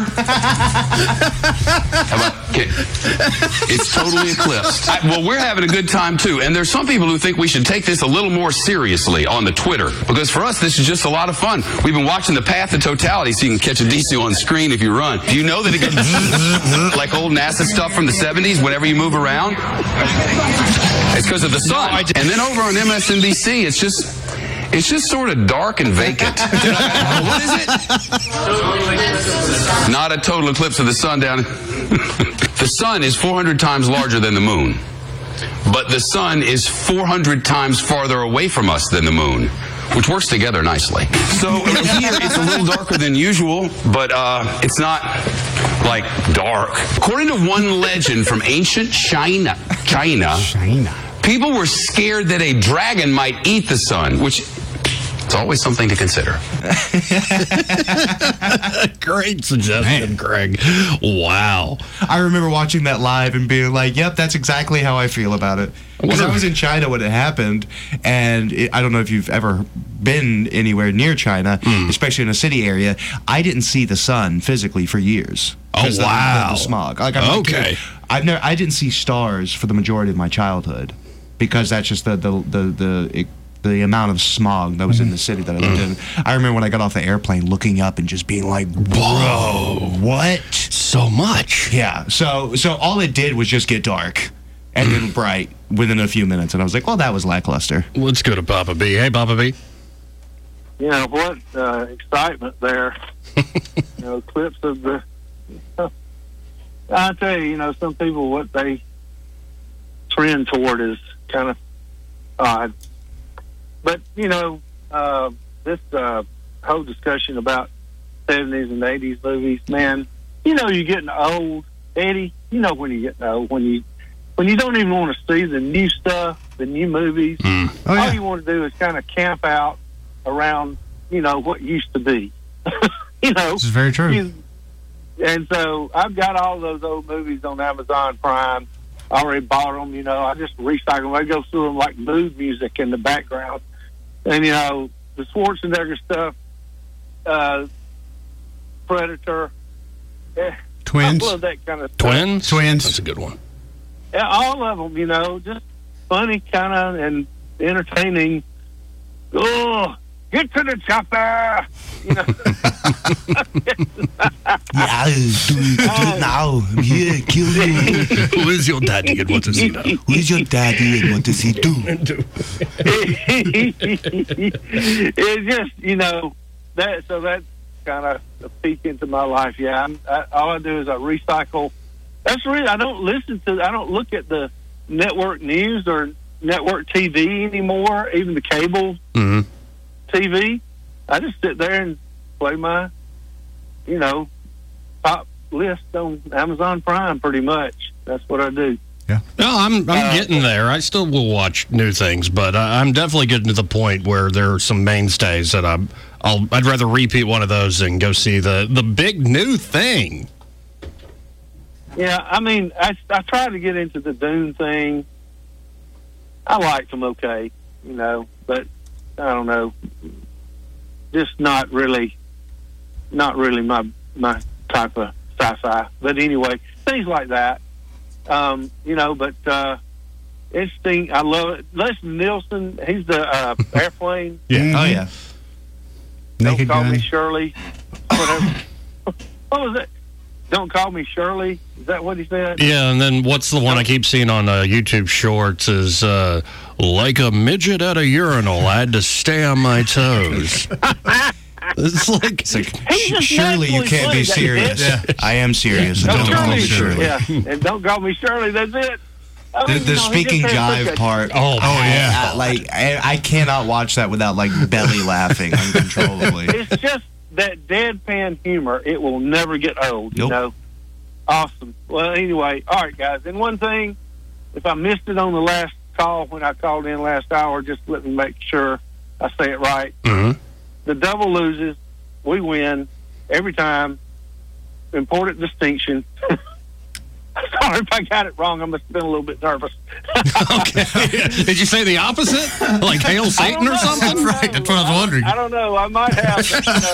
How about, okay. It's totally eclipsed. Well, we're having a good time, too, and there's some people who think we should take this a little more seriously on the Twitter, because for us, this is just a lot of fun. We've been watching the Path of Totality, so you can catch a DC on screen if you run. Do you know that it goes like old NASA stuff from the 70s whenever you move around? It's because of the sun. And then over on MSNBC, it's just sort of dark and vacant. What is it? Not a total eclipse of the sun down. The sun is 400 times larger than the moon. But the sun is 400 times farther away from us than the moon, which works together nicely. So here it's a little darker than usual, but it's not like dark. According to one legend from ancient China, people were scared that a dragon might eat the sun, which it's always something to consider. Great suggestion, Greg. Wow. I remember watching that live and being like, yep, that's exactly how I feel about it. Because I was in China when it happened, and I don't know if you've ever been anywhere near China, especially in a city area. I didn't see the sun physically for years. Oh, wow. The smog. Like, okay. I didn't see stars for the majority of my childhood because that's just the amount of smog that was in the city that I lived in. I remember when I got off the airplane looking up and just being like, whoa, what? So much. Yeah. So all it did was just get dark and then bright within a few minutes. And I was like, well, that was lackluster. Let's go to Papa B. Hey, Papa B. Yeah, what excitement there. Clips of the... I tell you, some people, what they trend toward is kind of odd. But, this whole discussion about 70s and 80s movies, man, you're getting old. Eddie, when you're getting old, when you don't even want to see the new stuff, the new movies. All you want to do is kind of camp out around, what used to be. This is very true. And so I've got all those old movies on Amazon Prime. I already bought them, I just recycle them. I go through them like mood music in the background. And, you know, the Schwarzenegger stuff, Predator. Twins. I love that kind of stuff. Twins. That's a good one. Yeah, all of them, you know, just funny kind of and entertaining. Oh, get to the chopper! You know. Yeah, do it now. Yeah, kill me. Who is your daddy and what does he know? Who is your daddy and what does he do? It's just, you know, that's kind of a peek into my life. Yeah, all I do is I recycle. That's the reason I don't look at the network news or network TV anymore, even the cable TV. I just sit there and play my, you know, top list on Amazon Prime pretty much. That's what I do. Yeah. No, I'm getting there. I still will watch new things, but I'm definitely getting to the point where there are some mainstays that I'd rather repeat one of those than go see the big new thing. Yeah, I mean, I tried to get into the Dune thing. I liked them okay, you know, but I don't know, just not really my type of sci-fi. But anyway, things like that, you know. But interesting. I love it. Leslie Nielsen. He's the airplane. Yeah. Oh yeah. Don't call me Shirley. Whatever. What was it? Don't call me Shirley. Is that what he said? Yeah, and then what's the one I keep seeing on YouTube Shorts is like a midget at a urinal. I had to stay on my toes. It's like surely you can't be serious. Yeah. I am serious. Don't call me Shirley. Yeah, and don't call me Shirley. That's it. The speaking jive part. Oh yeah. I cannot watch that without like belly laughing uncontrollably. It's just that deadpan humor. It will never get old. You know. Awesome. Well, anyway, all right, guys. And one thing, if I missed it on the last call when I called in last hour, just let me make sure I say it right. Mm-hmm. The Devil loses. We win every time. Important distinction. Sorry if I got it wrong. I must have been a little bit nervous. Okay. Did you say the opposite? Like Hail Satan or something? Right. That's what I was wondering. I don't know. I might have.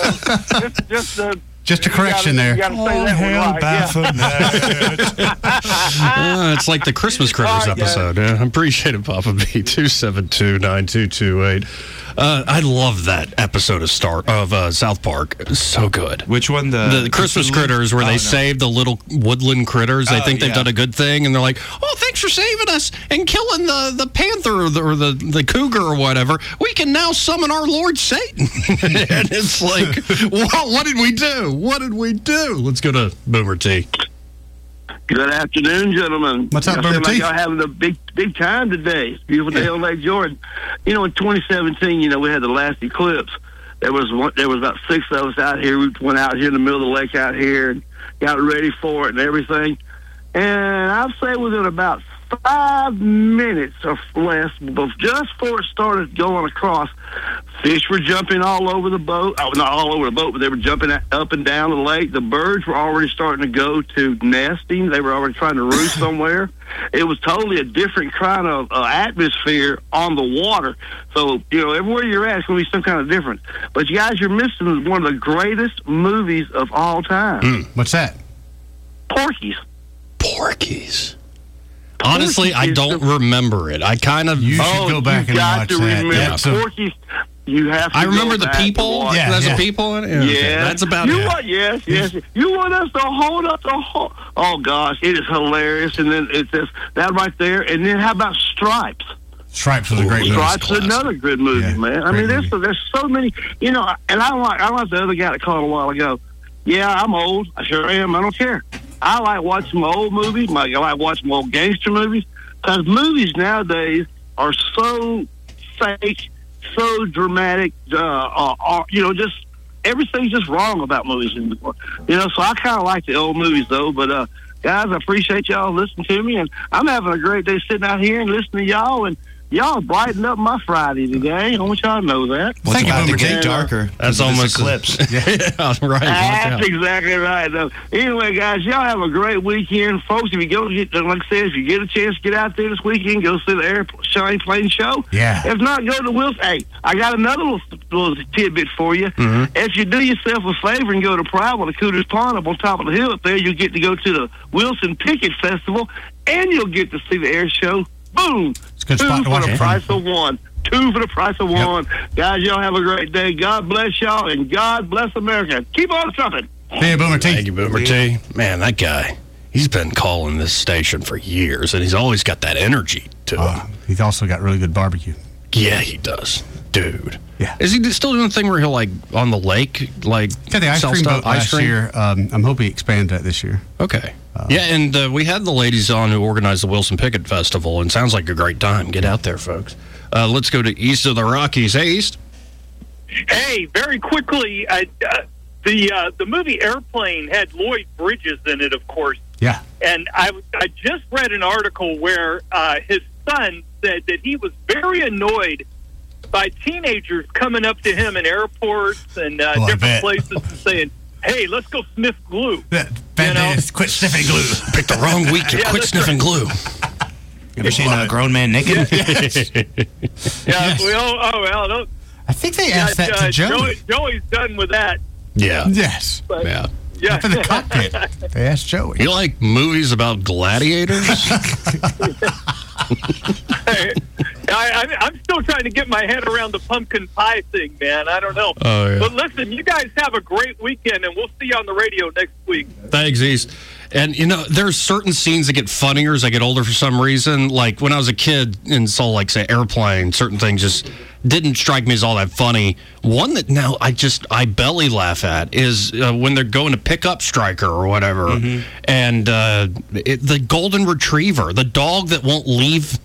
Just a correction there. You got to say that one right. It's like the Christmas Critters episode. Yeah, I appreciate it, Papa B. 272-9228. I love that episode of South Park. It's so good. Which one? The Christmas Critters, where they save the little woodland critters. They think they've done a good thing, and they're like, "Oh, thanks for saving us and killing the panther or the cougar or whatever. We can now summon our Lord Satan." And it's like, what did we do? What did we do? Let's go to Boomer T. Good afternoon, gentlemen. What's up, Boomer T? Y'all having a big time today. It's beautiful day on Lake Jordan. You know, in 2017, you know, we had the last eclipse. There was about 6 of us out here. We went out here in the middle of the lake out here and got ready for it and everything. And I'd say within about 5 minutes or less, just before it started going across, fish were jumping all over the boat. Oh, not all over the boat, but they were jumping up and down the lake. The birds were already starting to go to nesting. They were already trying to roost somewhere. It was totally a different kind of atmosphere on the water. So, you know, everywhere you're at, it's going to be some kind of different. But you guys, you're missing one of the greatest movies of all time. What's that? Porky's. Porky's. Honestly, I don't remember it. I kind of... You should go back and watch that. Yeah. Porky's. You have to. I remember the people. Yeah, there's a people in it. Yeah, okay. That's about it. Yes. You want us to hold up the whole? Oh gosh, it is hilarious. And then it's just that right there. And then how about Stripes? Stripes was a great movie. Stripes is another good movie, man. I mean, there's so many. You know, and I like the other guy that called a while ago. Yeah, I'm old. I sure am. I don't care. I like watching my old movies. I like watching old gangster movies because movies nowadays are so fake. So dramatic, you know, just everything's just wrong about movies anymore. You know, so I kind of like the old movies though. But guys, I appreciate y'all listening to me, and I'm having a great day sitting out here and listening to y'all. And y'all brightened up my Friday today. I want y'all to know that. Well, it's about to get darker. That's almost eclipse. Yeah, right. That's exactly right. Though. Anyway, guys, y'all have a great weekend, folks. If you go, like I said, if you get a chance to get out there this weekend, go see the Airplane show. Yeah. If not, go to Wilson. Hey, I got another little tidbit for you. Mm-hmm. If you do yourself a favor and go to Pride with the Cooters Pond up on top of the hill up there, you'll get to go to the Wilson Picket Festival, and you'll get to see the air show. Boom! It's a good Two spot to for watch the it price from. of one. Two for the price of one. Guys, y'all have a great day. God bless y'all, and God bless America. Keep on trumping. Hey, Boomer T. Thank you, Boomer T. Man, that guy, he's been calling this station for years, and he's always got that energy to him. He's also got really good barbecue. Yeah, he does. Dude. Yeah. Is he still doing the thing where he'll, like, on the lake, like, Got the ice sell cream stuff? boat last year. I'm hoping he expands that this year. Okay. Yeah, and we had the ladies on who organized the Wilson Pickett Festival, and sounds like a great time. Get out there, folks. Let's go to East of the Rockies. Hey, East. Hey, very quickly, the movie Airplane had Lloyd Bridges in it, of course. Yeah. And I just read an article where his son said that he was very annoyed by teenagers coming up to him in airports and different places and saying, "Hey, let's go sniff glue." Quit sniffing glue. Picked the wrong week to quit sniffing glue. You ever seen a grown man naked? Well, I think they asked that to Joey. Joey's done with that. Yeah. Yes. But, yeah. Up in the cockpit. They asked Joey. You like movies about gladiators? I'm still trying to get my head around the pumpkin pie thing, man. I don't know. Oh, yeah. But listen, you guys have a great weekend, and we'll see you on the radio next week. Thanks, East. And, there's certain scenes that get funnier as I get older for some reason. Like, when I was a kid and saw, like, say, Airplane, certain things just didn't strike me as all that funny. One that now I belly laugh at is when they're going to pick up Stryker or whatever, and the golden retriever, the dog that won't leave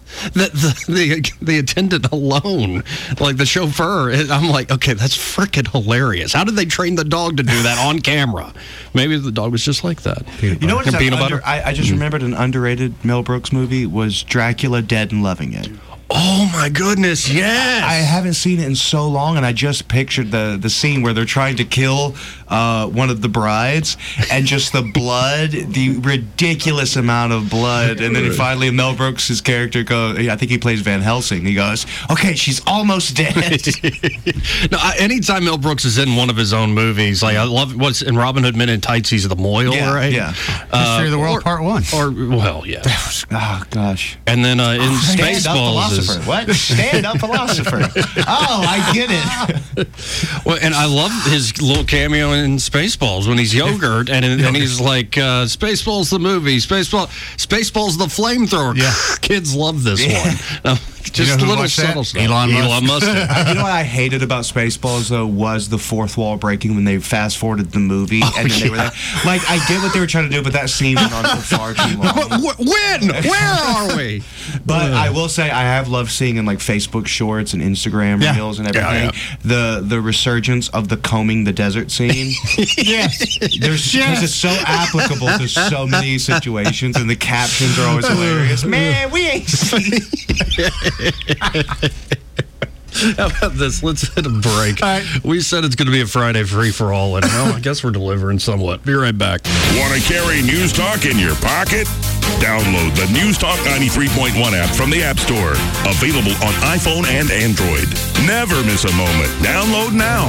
the attendant alone, like the chauffeur. I'm like, okay, that's freaking hilarious. How did they train the dog to do that on camera? Maybe the dog was just like that. You know what's peanut butter? I just remembered an underrated Mel Brooks movie was Dracula Dead and Loving It. Oh my goodness, yes! I haven't seen it in so long, and I just pictured the scene where they're trying to kill one of the brides, and just the blood, the ridiculous amount of blood, and then finally Mel Brooks' character goes, I think he plays Van Helsing, he goes, okay, she's almost dead. No, anytime Mel Brooks is in one of his own movies, like I love what's in Robin Hood Men in Tights, he's the Moyle, right? Yeah. History of the World Part 1. Oh, gosh. And then in Spaceballs. What? Stand-up philosopher. Oh, I get it. Well, and I love his little cameo in Spaceballs when he's yogurt, and he's like, Spaceballs the movie, Spaceballs the flamethrower. Yeah. Kids love this one. Just little subtle stuff. Elon Musk. You know what I hated about Spaceballs, though, was the fourth wall breaking when they fast-forwarded the movie, and then they were there. Like, I get what they were trying to do, but that scene went on for far too long. When? Where are we? But I will say, I have loved seeing in, like, Facebook Shorts and Instagram Reels and everything, the resurgence of the combing the desert scene. Yes. Because it's so applicable to so many situations, and the captions are always hilarious. Man, we ain't seen How about this? Let's hit a break. All right. We said it's going to be a Friday free-for-all, and well, I guess we're delivering somewhat. Be right back. Want to carry News Talk in your pocket? Download the News Talk 93.1 app from the App Store. Available on iPhone and Android. Never miss a moment. Download now.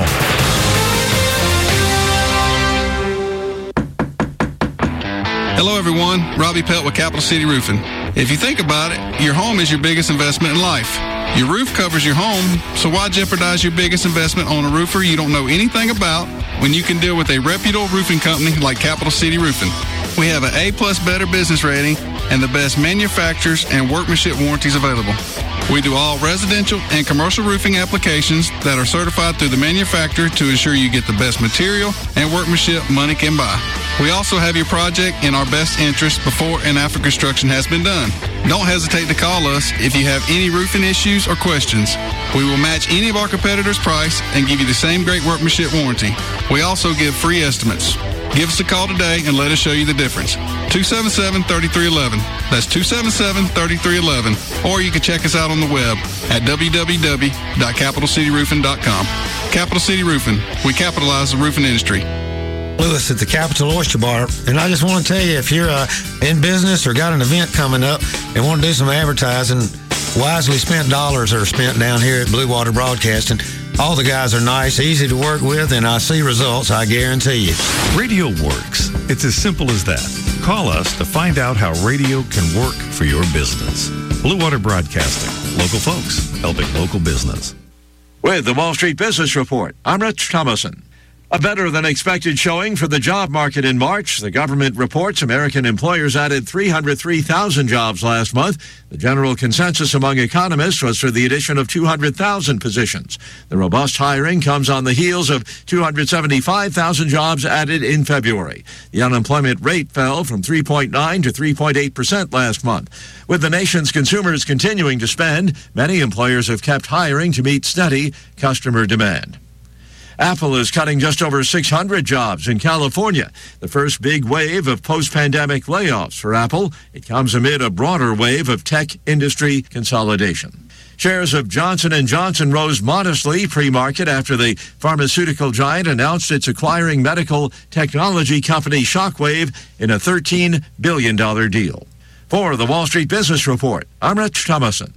Hello, everyone. Robbie Pelt with Capital City Roofing. If you think about it, your home is your biggest investment in life. Your roof covers your home, so why jeopardize your biggest investment on a roofer you don't know anything about when you can deal with a reputable roofing company like Capital City Roofing? We have an A+ Better business rating and the best manufacturers and workmanship warranties available. We do all residential and commercial roofing applications that are certified through the manufacturer to ensure you get the best material and workmanship money can buy. We also have your project in our best interest before and after construction has been done. Don't hesitate to call us if you have any roofing issues or questions. We will match any of our competitors' price and give you the same great workmanship warranty. We also give free estimates. Give us a call today and let us show you the difference. 277-3311. That's 277-3311. Or you can check us out on the web at www.capitalcityroofing.com. Capital City Roofing. We capitalize the roofing industry. Lewis at the Capital Oyster Bar, and I just want to tell you, if you're in business or got an event coming up and want to do some advertising, wisely spent dollars are spent down here at Blue Water Broadcasting. All the guys are nice, easy to work with, and I see results, I guarantee you. Radio works. It's as simple as that. Call us to find out how radio can work for your business. Blue Water Broadcasting. Local folks helping local business. With the Wall Street Business Report, I'm Rich Thomason. A better-than-expected showing for the job market in March. The government reports American employers added 303,000 jobs last month. The general consensus among economists was for the addition of 200,000 positions. The robust hiring comes on the heels of 275,000 jobs added in February. The unemployment rate fell from 3.9 to 3.8% last month. With the nation's consumers continuing to spend, many employers have kept hiring to meet steady customer demand. Apple is cutting just over 600 jobs in California, the first big wave of post-pandemic layoffs for Apple. It comes amid a broader wave of tech industry consolidation. Shares of Johnson & Johnson rose modestly pre-market after the pharmaceutical giant announced it's acquiring medical technology company Shockwave in a $13 billion deal. For the Wall Street Business Report, I'm Rich Thomason.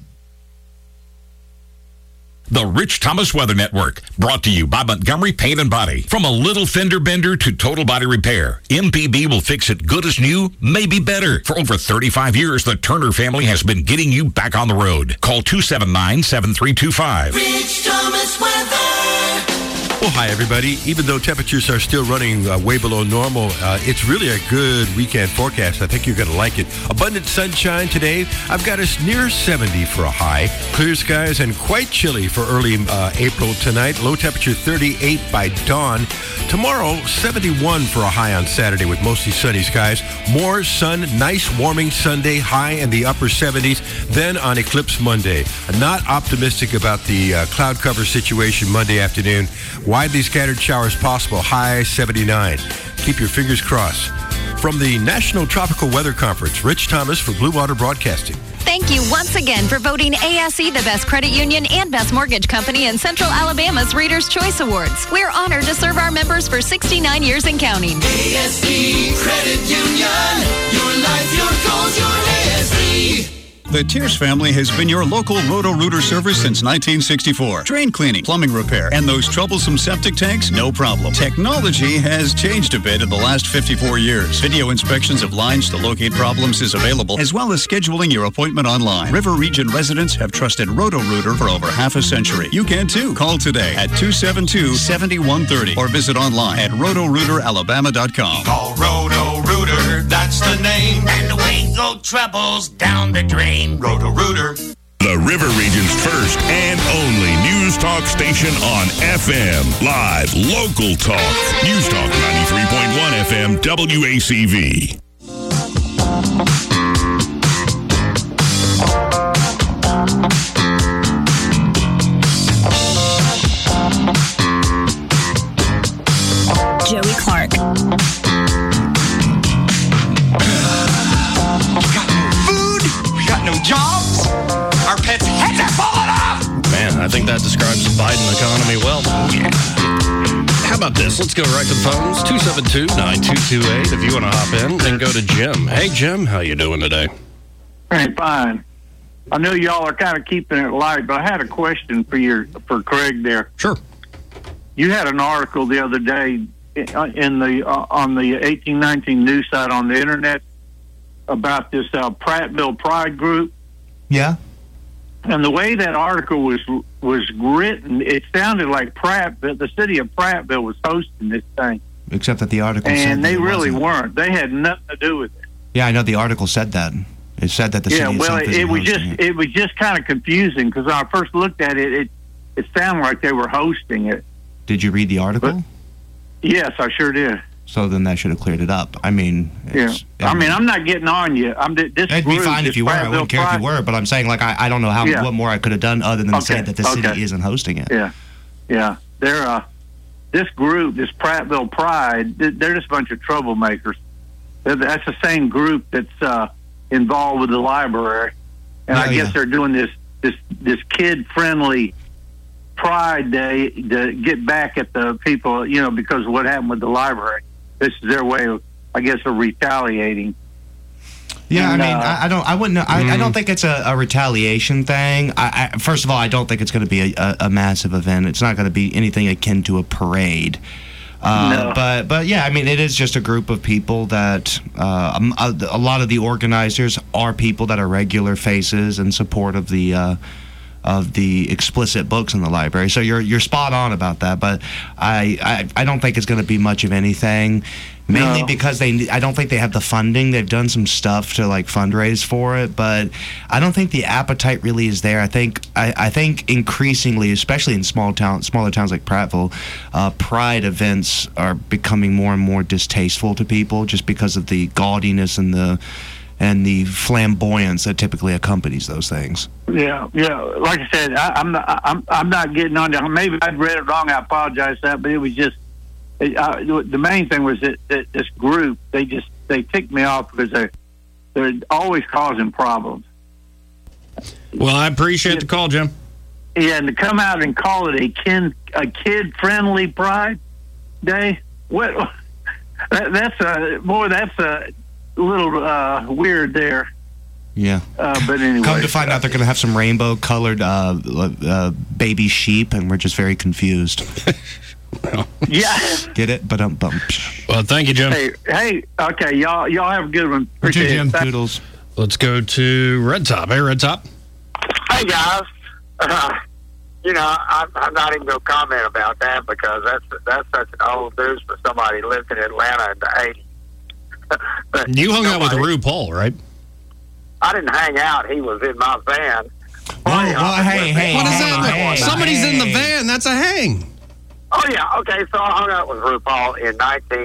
The Rich Thomas Weather Network, brought to you by Montgomery Paint and Body. From a little fender bender to total body repair, MPB will fix it good as new, maybe better. For over 35 years, the Turner family has been getting you back on the road. Call 279-7325. Rich Thomas Weather. Well, hi, everybody. Even though temperatures are still running way below normal, it's really a good weekend forecast. I think you're going to like it. Abundant sunshine today. I've got us near 70 for a high. Clear skies and quite chilly for early April tonight. Low temperature 38 by dawn. Tomorrow, 71 for a high on Saturday with mostly sunny skies. More sun, nice warming Sunday, high in the upper 70s. Then on Eclipse Monday. I'm not optimistic about the cloud cover situation Monday afternoon. Widely scattered showers possible, high 79. Keep your fingers crossed. From the National Tropical Weather Conference, Rich Thomas for Blue Water Broadcasting. Thank you once again for voting ASE the best credit union and best mortgage company in Central Alabama's Reader's Choice Awards. We're honored to serve our members for 69 years and counting. ASE Credit Union. Your life, your goals, your ASE. The Tears family has been your local Roto-Rooter service since 1964. Drain cleaning, plumbing repair, and those troublesome septic tanks, no problem. Technology has changed a bit in the last 54 years. Video inspections of lines to locate problems is available, as well as scheduling your appointment online. River Region residents have trusted Roto-Rooter for over half a century. You can too. Call today at 272-7130 or visit online at rotorooteralabama.com. Call Roto-Rooter, that's the name. And away go troubles down the drain. Roto-Rooter. The River Region's first and only news talk station on FM. Live, local talk. News Talk 93.1 FM WACV. Joey Clark. No jobs. Our pets' heads are falling off. Man, I think that describes the Biden economy well. How about this? Let's go right to the phones. 272-9228 if you want to hop in and go to Jim. Hey, Jim, how you doing today? Hey, fine. I know y'all are kind of keeping it light, but I had a question for Craig there. Sure. You had an article the other day on the 1819 news site on the internet about this Prattville Pride group. Yeah. And the way that article was written, it sounded like the city of Prattville was hosting this thing. Except that the article said and they really weren't. They had nothing to do with it. Yeah, I know the article said that. It said that the city itself isn't hosting it was just kind of confusing because when I first looked at it, it sounded like they were hosting it. Did you read the article? Yes, I sure did. So then that should have cleared it up. I mean, I'm not getting on you. It'd be fine if you were. I wouldn't care if you were. But I'm saying, like, I don't know what more I could have done other than say that the city isn't hosting it. Yeah. They're this group, this Prattville Pride, they're just a bunch of troublemakers. That's the same group that's involved with the library, and I guess they're doing this kid-friendly Pride Day to get back at the people, because of what happened with the library. This is their way of, I guess, of retaliating. Yeah, and, I don't think it's a retaliation thing. First of all, I don't think it's going to be a massive event. It's not going to be anything akin to a parade. No. But yeah, I mean, it is just a group of people that a lot of the organizers are people that are regular faces in support of the explicit books in the library. So you're spot on about that. But I don't think it's going to be much of anything. Mainly because I don't think they have the funding. They've done some stuff to fundraise for it, but I don't think the appetite really is there. I think increasingly, especially in smaller towns like Prattville, Pride events are becoming more and more distasteful to people just because of the gaudiness and the flamboyance that typically accompanies those things. Yeah. Like I said, I'm not getting on there. Maybe I'd read it wrong. I apologize for that, but it was just. The main thing was that this group, they ticked me off because they're always causing problems. Well, I appreciate the call, Jim. Yeah, and to come out and call it a kid-friendly Pride Day, what? That's a little weird there. Yeah. But anyway. Come to find out, they're going to have some rainbow-colored baby sheep, and we're just very confused. Well, yeah. Get it? Well, thank you, Jim. Hey, okay, y'all have a good one. Appreciate Jim. Toodles. Let's go to Red Top. Hey, Red Top. Hey, guys. I'm not even going to comment about that because that's such an old news for somebody who lived in Atlanta in the 80s. You hung out with RuPaul, right? I didn't hang out. He was in my van. Well, hey. What is that? Somebody's in the van. That's a hang. Oh, yeah. Okay, so I hung out with RuPaul in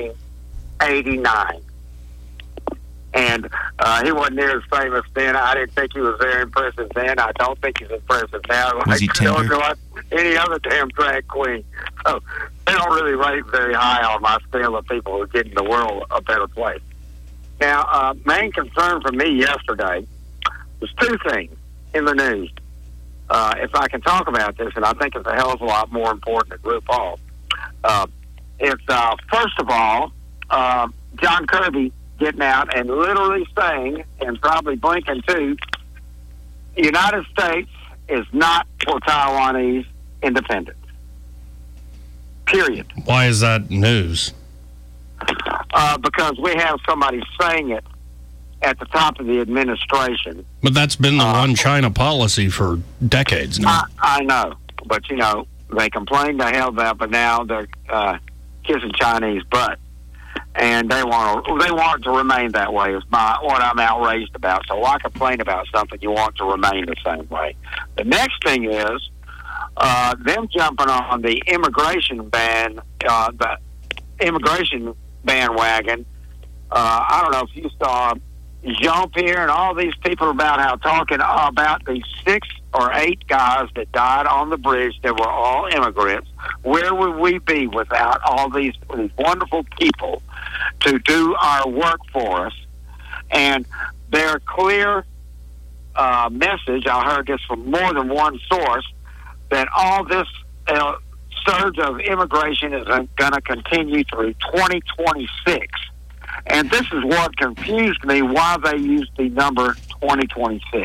1989. And he wasn't near as famous then. I didn't think he was very impressive then. I don't think he's impressive now. Was he tender? Like any other damn drag queen. So they don't really rate very high on my scale of people who are getting the world a better place. Now, main concern for me yesterday was two things in the news. If I can talk about this, and I think it's a hell of a lot more important than RuPaul. It's, first of all, John Kirby getting out and literally saying, and probably Blinken too, the United States is not for Taiwanese independence. Period. Why is that news? Because we have somebody saying it at the top of the administration. But that's been the one China policy for decades now. I know. But, they complained to hell about, but now they're kissing Chinese butt. And they want it to remain that way is what I'm outraged about. So why complain about something you want to remain the same way? The next thing is them jumping on the immigration ban, the immigration bandwagon. I don't know if you saw Jean-Pierre and all these people talking about these 6 or 8 guys that died on the bridge that were all immigrants. Where would we be without all these wonderful people to do our work for us? And their clear message, I heard this from more than one source, that all this surge of immigration is going to continue through 2026. And this is what confused me, why they used the number 2026.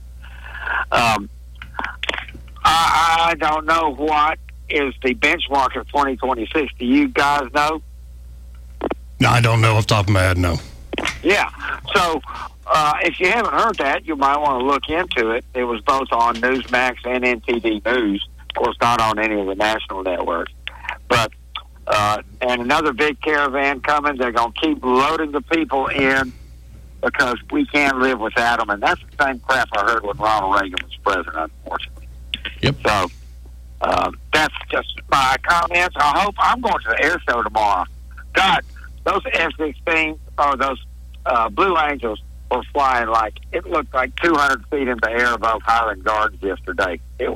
I don't know what is the benchmark of 2026. Do you guys know? No, I don't know off the top of my head, no. Yeah. So if you haven't heard that, you might want to look into it. It was both on Newsmax and NTD News. Of course, not on any of the national networks. But and another big caravan coming. They're going to keep loading the people in because we can't live without them. And that's the same crap I heard when Ronald Reagan was president, unfortunately. Yep. So that's just my comments. I hope I'm going to the air show tomorrow. God, those F-16s or those Blue Angels were flying it looked like 200 feet in the air above Highland Gardens yesterday. It